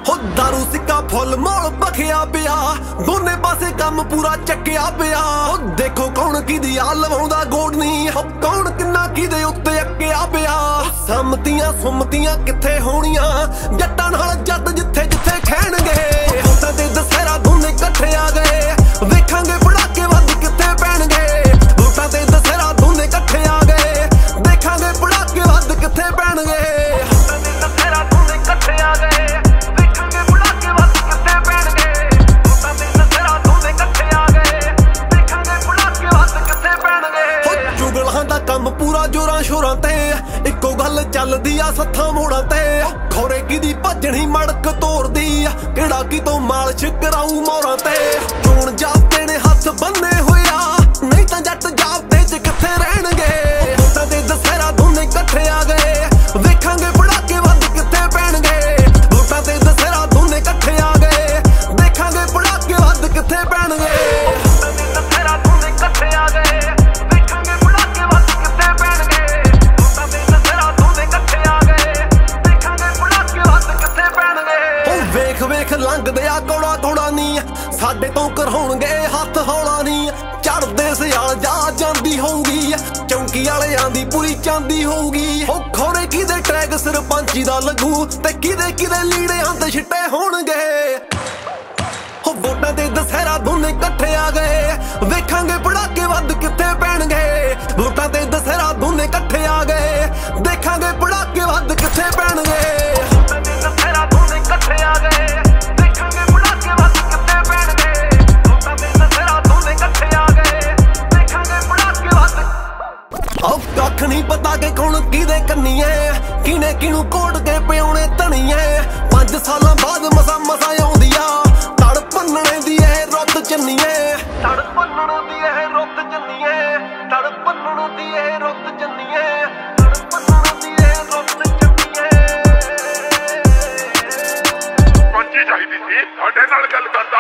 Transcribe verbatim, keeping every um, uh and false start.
ਹੋ ਦਾਰੂ ਸਿੱਕਾ ਫੁੱਲ ਮੋਲ ਬਖਿਆ ਪਿਆ, ਦੋਨੇ ਪਾਸੇ ਕੰਮ ਪੂਰਾ ਚੱਕਿਆ ਪਿਆ। ਹੋ ਦੇਖੋ ਕੌਣ ਕਿਹਦੀ ਆ ਲਵਾਉਂਦਾ ਗੋਡ ਨਹੀਂ, ਹੋ ਕੌਣ ਕਿੰਨਾ ਕਿਹਦੇ ਉੱਤੇ ਅੱਕਿਆ ਪਿਆ। ਸੰਮਤੀਆਂ ਸੁਮਤੀਆਂ ਕਿੱਥੇ ਹੋਣੀਆਂ, ਜੱਟਾਂ ਨਾਲ ਜੱਟ ਜਿੱਥੇ ਜਿੱਥੇ ਖੈਣਗੇ। ਹੋਤਾਂ ਤੇ ਦਸਹਿਰਾ ਦੋਨੇ ਇਕੱਠੇ ਆ ਗਏ, ਵੇਖਾਂਗੇ ਪੜਾਕੇ ਵੱਧ ਕਿੱਥੇ ਪੈਣਗੇ। ਹੋਤਾਂ ਤੇ ਦਸਹਿਰਾ ਦੋਨੇ ਇਕੱਠੇ ਆ ਗਏ, ਦੇਖਾਂਗੇ ਪੜਾਕੇ ਵੱਧ ਕਿੱਥੇ ਪੈਣਗੇ। ਹੋਤਾਂ ਤੇ ਦਸਹਿਰਾ ਦੋਨੇ ਇਕੱਠੇ ਆ ਗਏ, ਵੇਖਾਂਗੇ ਪੜਾਕੇ ਵੱਧ ਕਿੱਥੇ ਪੈਣਗੇ। ਹੋਤਾਂ ਤੇ ਦਸਹਿਰਾ ਦੋਨੇ ਇਕੱਠੇ ਆ ਗਏ, ਵੇਖਾਂਗੇ ਪੜਾਕੇ ਵੱਧ ਕਿੱਥੇ ਪੈਣਗੇ। ਹੋ ਚੁਗਲਾਂ ਦਾ ਕੰਮ ਪੂਰਾ ਜੋਰਾਂ ਸ਼ੋਰਾਂ ਤੇ, ਇੱਕੋ ਗੱਲ ਚੱਲਦੀ ਆ ਸੱਥਾਂ ਮੋੜਾਂ ਤੇ। ਖੋਰੇ ਕਿਹਦੀ ਭੱਜਣੀ ਮੜਕ ਤੋਰਦੀ ਆ, ਕਿਹੜਾ ਕਿਤੋਂ ਮਾਲਸ਼ ਕਰਾਊ ਮੋਰਾਂ ਤੇ। ਚੋਣ ਜਾਬਤੇ ਨੇ ਹੱਥ ਬੰਨੇ ਹੋਇਆ, ਨਹੀਂ ਤਾਂ ਜੱਟ ਜਾਬਤੇ ਚ ਕਿੱਥੇ ਰਹਿਣਗੇ। ਹੋਤਾਂ ਤੇ ਦਸਹਿਰਾ ਦੋਨੇ ਇਕੱਠੇ ਆ ਗਏ, ਵੇਖਾਂਗੇ ਪੜਾਕੇ ਵੱਧ ਕਿੱਥੇ ਪੈਣਗੇ। ਹੋਤਾਂ ਤੇ ਦਸਹਿਰਾ ਦੋਨੇ ਇਕੱਠੇ ਆ ਗਏ, ਦੇਖਾਂਗੇ ਪੜਾਕੇ ਵੱਧ ਕਿੱਥੇ ਪੈਣਗੇ। ਹੋਤਾਂ ਤੇ ਦਸਹਿਰਾ ਦੋਨੇ ਇਕੱਠੇ ਆ ਗਏ, ਵੇਖਾਂਗੇ ਪੜਾਕੇ ਵੱਧ ਕਿੱਥੇ ਪੈਣਗੇ। ਹੋਤਾਂ ਤੇ ਦਸਹਿਰਾ ਦੋਨੇ ਇਕੱਠੇ ਆ ਗਏ, ਦੇਖਾਂਗੇ ਪੜਾਕੇ ਵੱਧ ਕਿੱਥੇ ਪੈਣਗੇ। ਉਹ ਵੇਖ ਵੇਖ ਲੰਘਦੇ ਆ ਕੋੜਾ ਕੋੜਾ ਨੀ, ਸਾਡੇ ਤੋਂ ਕਰਹਾਉਣਗੇ ਹੱਥ ਹੌਲਾ ਨੀ। ਚੜਦੇ ਸਿਆਲ ਜਾ ਜਾਂਦੀ ਹੋਊਗੀ, ਚੌਂਕੀ ਵਾਲਿਆਂ ਦੀ ਪੂਰੀ ਚਾਂਦੀ ਹੋਊਗੀ। ਉਹ ਖੋਰੇ ਕਿਹਦੇ ਟਰੈਕ ਸਰਪੰਚੀ ਦਾ ਲੱਗੂ, ਤੇ ਕਿਹਦੇ ਕਿਹਦੇ ਲੀੜਿਆਂ ਤੇ ਛਿੱਟੇ ਹੋਣਗੇ। ਹੋ ਵੋਟਾਂ ਤੇ ਦਸਹਿਰਾ ਦੋਨੇ ਇਕੱਠੇ ਆ ਗਏ, ਵੇਖਾਂਗੇ ਪੜਾਕੇ ਵੱਧ ਕਿੱਥੇ ਪੈਣਗੇ। ਵੋਟਾਂ ਤੇ ਦਸਹਿਰਾ ਦੋਨੇ ਇਕੱਠੇ ਆ ਗਏ, ਦੇਖਾਂਗੇ ਪੜਾਕੇ ਵੱਧ ਕਿੱਥੇ ਪੈਣਗੇ। ਵੋਟਾਂ ਤੇ ਦਸਹਿਰਾ ਦੋਨੇ ਇਕੱਠੇ ਆ ਗਏ, ਦੇਖਾਂਗੇ ਪੜਾਕੇ ਵੱਧ ਕਿੱਥੇ ਪੈਣਗੇ। ਵੋਟਾਂ ਤੇ ਦਸਹਿਰਾ ਦੋਨੇ ਇਕੱਠੇ ਆ ਗਏ, ਦੇਖਾਂਗੇ ਪੜਾਕੇ ਵੱਧ। ਆਹ ਕੱਖ ਨਹੀਂ ਪਤਾ ਕਿ ਕੌਣ ਕਿਹਦੇ ਕੰਨੀਏ, ਕਿਨੇ ਕਿਹਨੂੰ ਕੋਟ ਕੇ ਪਿਆਉਣੇ ਧਣੀਏ। ਪੰਜ ਸਾਲਾਂ ਬਾਅਦ ਮਸਾ ਮਸਾ ਆਉਂਦੀ ਆ, ਤੜ ਭੰਨਣੇ ਦੀ ਇਹ ਰੁੱਤ ਚੰਨੀਏ। ਤੜ ਭੰਨਣ ਦੀ ਇਹ ਰੁੱਤ ਚੰਨੀਏ, ਤੜ ਭੰਨਣ ਦੀ ਇਹ ਰੁੱਤ ਚੰਨੀਏ, ਤੜ ਭੰਨਣ ਦੀ ਇਹ ਰੁੱਤ ਚੰਨੀਏ। ਪੰਜੀ ਚਾਹੀਦੀ ਸੀ, ਸਾਡੇ ਨਾਲ ਗੱਲ ਕਰਦਾ